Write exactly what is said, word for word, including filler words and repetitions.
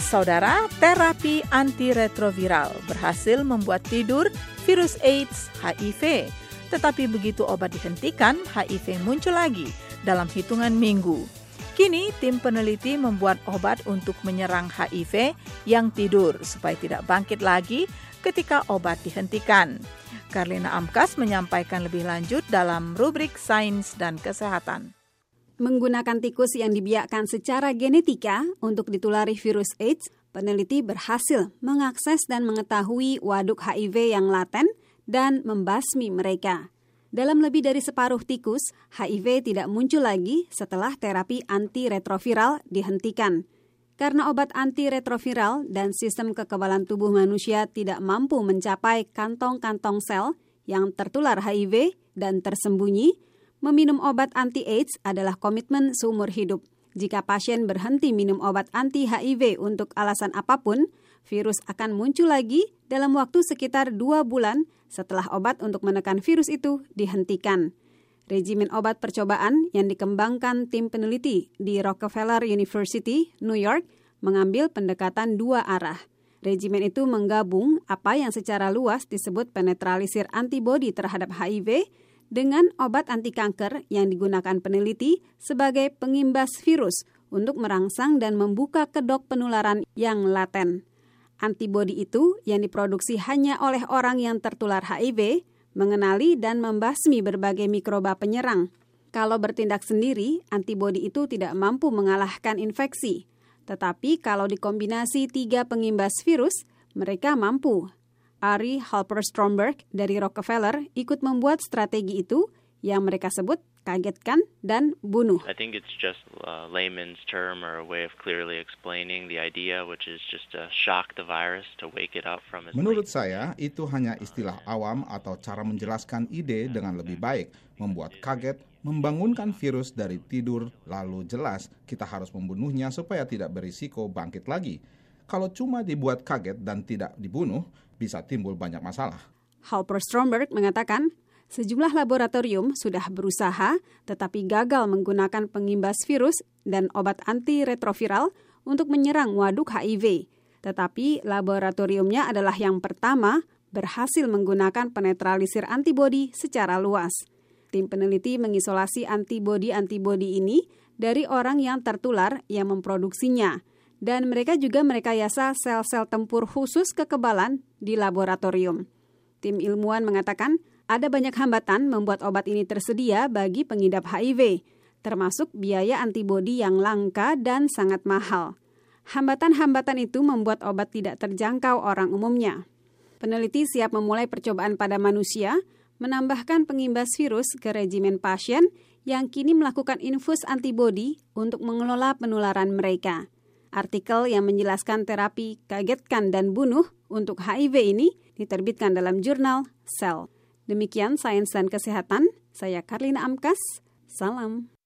Saudara, terapi antiretroviral berhasil membuat tidur virus AIDS H I V. Tetapi begitu obat dihentikan, H I V muncul lagi dalam hitungan minggu. Kini, tim peneliti membuat obat untuk menyerang H I V yang tidur supaya tidak bangkit lagi ketika obat dihentikan. Karlina Amkas menyampaikan lebih lanjut dalam rubrik Sains dan Kesehatan. Menggunakan tikus yang dibiakkan secara genetika untuk ditulari virus AIDS, peneliti berhasil mengakses dan mengetahui waduk H I V yang laten dan membasmi mereka. Dalam lebih dari separuh tikus, H I V tidak muncul lagi setelah terapi antiretroviral dihentikan. Karena obat antiretroviral dan sistem kekebalan tubuh manusia tidak mampu mencapai kantong-kantong sel yang tertular H I V dan tersembunyi, meminum obat anti-AIDS adalah komitmen seumur hidup. Jika pasien berhenti minum obat anti-H I V untuk alasan apapun, virus akan muncul lagi dalam waktu sekitar dua bulan setelah obat untuk menekan virus itu dihentikan. Regimen obat percobaan yang dikembangkan tim peneliti di Rockefeller University, New York, mengambil pendekatan dua arah. Regimen itu menggabung apa yang secara luas disebut penetralisir antibodi terhadap H I V dengan obat anti kanker yang digunakan peneliti sebagai pengimbas virus untuk merangsang dan membuka kedok penularan yang laten. Antibodi itu yang diproduksi hanya oleh orang yang tertular H I V, mengenali dan membasmi berbagai mikroba penyerang. Kalau bertindak sendiri, antibodi itu tidak mampu mengalahkan infeksi. Tetapi kalau dikombinasi tiga pengimbas virus, mereka mampu. Ari Halper-Stromberg dari Rockefeller ikut membuat strategi itu yang mereka sebut kagetkan dan bunuh. I think it's just a layman's term or a way of clearly explaining the idea, which is just to shock the virus, to wake it up from its Menurut saya, itu hanya istilah awam atau cara menjelaskan ide dengan lebih baik, membuat kaget, membangunkan virus dari tidur, lalu jelas kita harus membunuhnya supaya tidak berisiko bangkit lagi. Kalau cuma dibuat kaget dan tidak dibunuh, bisa timbul banyak masalah. Halper-Stromberg mengatakan, sejumlah laboratorium sudah berusaha tetapi gagal menggunakan pengimbas virus dan obat antiretroviral untuk menyerang waduk H I V. Tetapi laboratoriumnya adalah yang pertama berhasil menggunakan penetralisir antibodi secara luas. Tim peneliti mengisolasi antibodi-antibodi ini dari orang yang tertular yang memproduksinya. Dan mereka juga merekayasa sel-sel tempur khusus kekebalan di laboratorium. Tim ilmuwan mengatakan ada banyak hambatan membuat obat ini tersedia bagi pengidap H I V, termasuk biaya antibodi yang langka dan sangat mahal. Hambatan-hambatan itu membuat obat tidak terjangkau orang umumnya. Peneliti siap memulai percobaan pada manusia, menambahkan pengimbas virus ke regimen pasien yang kini melakukan infus antibodi untuk mengelola penularan mereka. Artikel yang menjelaskan terapi kagetkan dan bunuh untuk H I V ini diterbitkan dalam jurnal Cell. Demikian Sains dan Kesehatan, saya Karlina Amkas, salam.